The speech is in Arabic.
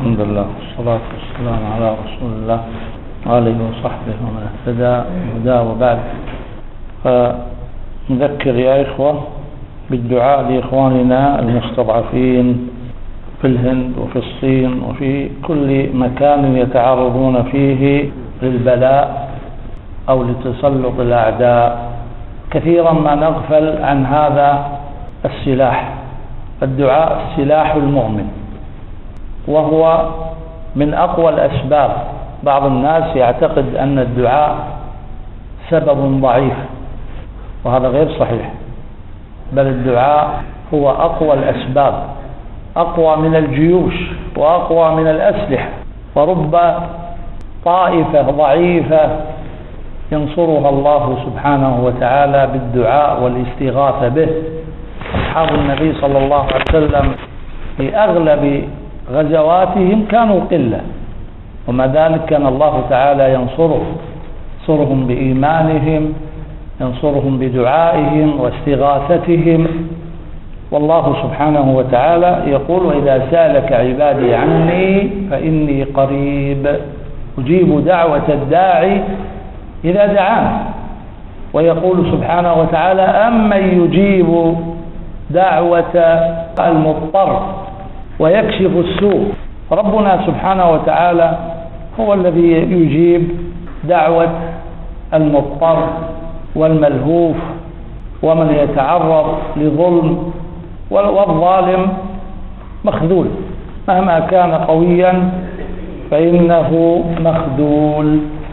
الحمد لله والصلاة والسلام على رسول الله وآله وصحبه ومن اهتدى بهداه وبعد. فنذكر يا إخوة بالدعاء لإخواننا المستضعفين في الهند وفي الصين وفي كل مكان يتعرضون فيه للبلاء أو لتسلط الأعداء. كثيرا ما نغفل عن هذا السلاح. الدعاء سلاح المؤمن، وهو من أقوى الأسباب. بعض الناس يعتقد أن الدعاء سبب ضعيف، وهذا غير صحيح، بل الدعاء هو أقوى الأسباب، أقوى من الجيوش وأقوى من الأسلحة. ورب طائفة ضعيفة ينصرها الله سبحانه وتعالى بالدعاء والاستغاثة به. أصحاب النبي صلى الله عليه وسلم في أغلب غزواتهم كانوا قلة، ومع ذلك كان الله تعالى ينصرهم بإيمانهم، ينصرهم بدعائهم واستغاثتهم. والله سبحانه وتعالى يقول: وإذا سألك عبادي عني فإني قريب أجيب دعوة الداعي إذا دعان. ويقول سبحانه وتعالى: أمن يجيب دعوة المضطر ويكشف السوء. ربنا سبحانه وتعالى هو الذي يجيب دعوة المضطر والملهوف ومن يتعرض لظلم، والظالم مخذول مهما كان قويا فإنه مخذول.